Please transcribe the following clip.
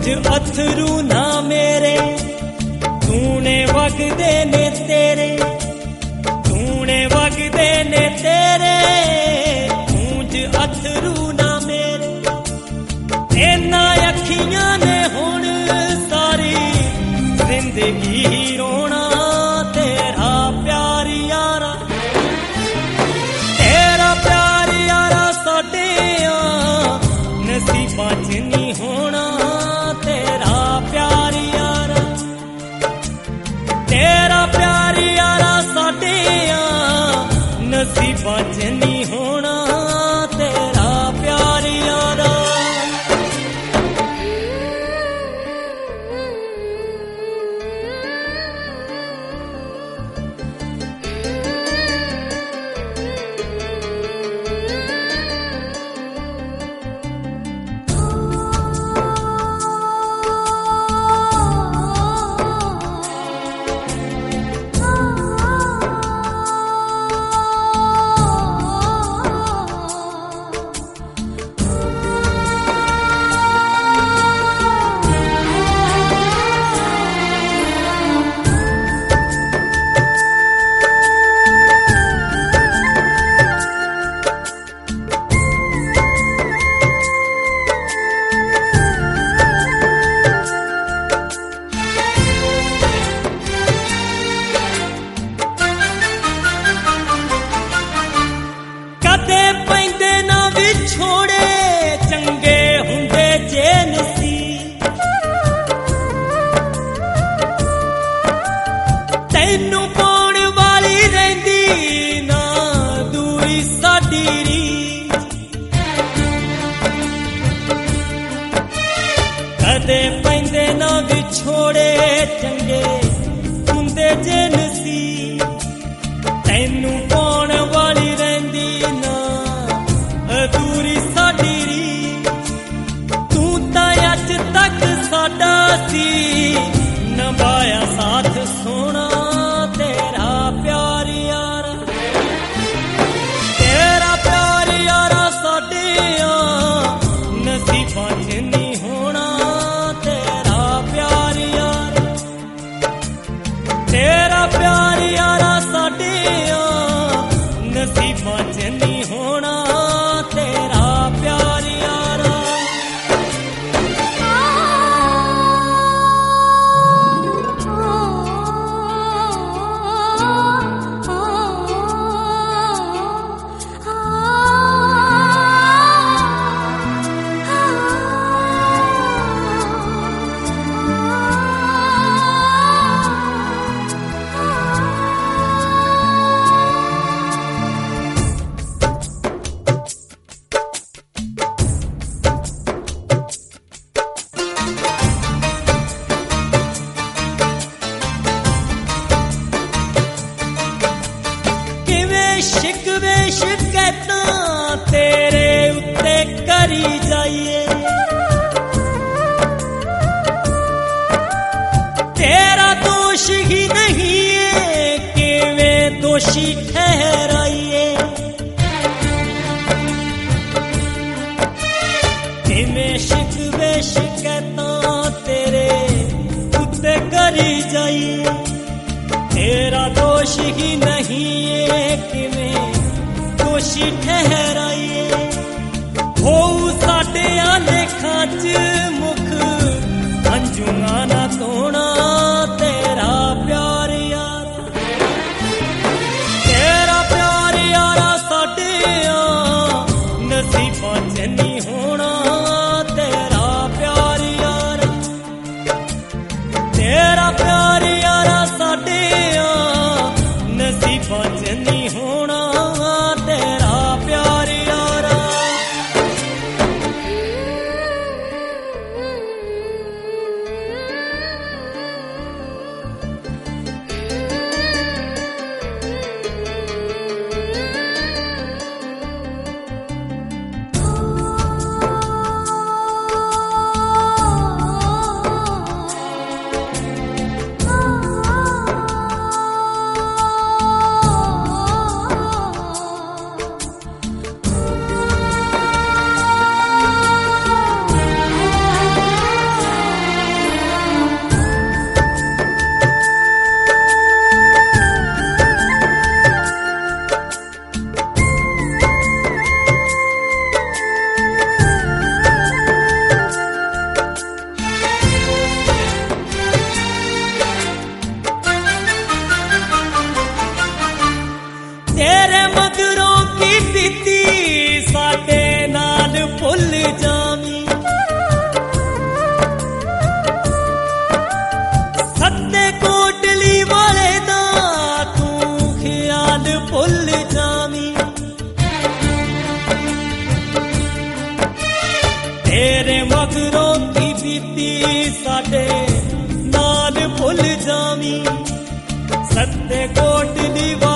अथरू ना मेरे तूने वगदे ने तेरे, तूने वगदे ने तेरे, गूंज अथरू ना मेरे। इन्ना अखियां ने हुण सारी जिंदगी रोना तेरा प्यार यारा, तेरा प्यार यारा साडे नसीबां च नहीं होना तेरा प्यार यारा, तेरा प्यार यारा साडे नसीबां च नहीं होना तेरा प्यार यारा। तैनू पाउण वाली रहिंदी ना दूरी साडी रीत, कदे पैंदे ना विछोड़े चंगे हुंदे जे नसीब। तैनू पाउण वाली रहिंदी ना दूरी साडी रीत, तू तां अज तक साडा सी नभाया साथ सोना तेरा प्यार यारा, तेरा प्यार यारा साडे नसीबां च नहीं होना तेरा प्यार यारा, तेरा प्यार यारा साडे नसीबां च नहीं होना तेरा प्यार यारा। शिकवे शिकैतां तेरे उत्ते करी जाइए, तेरा दोष ही नहीं है किवें दोषी ठहराइए। किवें शिकवे शिकैतां तेरे उत्ते करी जाइए, तेरा दोष ही नहीं है किवें दोषी ठहराइए। हो साडे लेखां च मुख अंजुआं ना धोना तेरा प्यार यारा, तेरा प्यार यारा साडे नसीबां च नहीं होना तेरा प्यार यारा, तेरा प्यार यारा साडे नसीबां च नहीं होना तेरा प्यार यारा। तेरे मगरों की बीती साडे नाल भुल जावी सत्ते कोट दी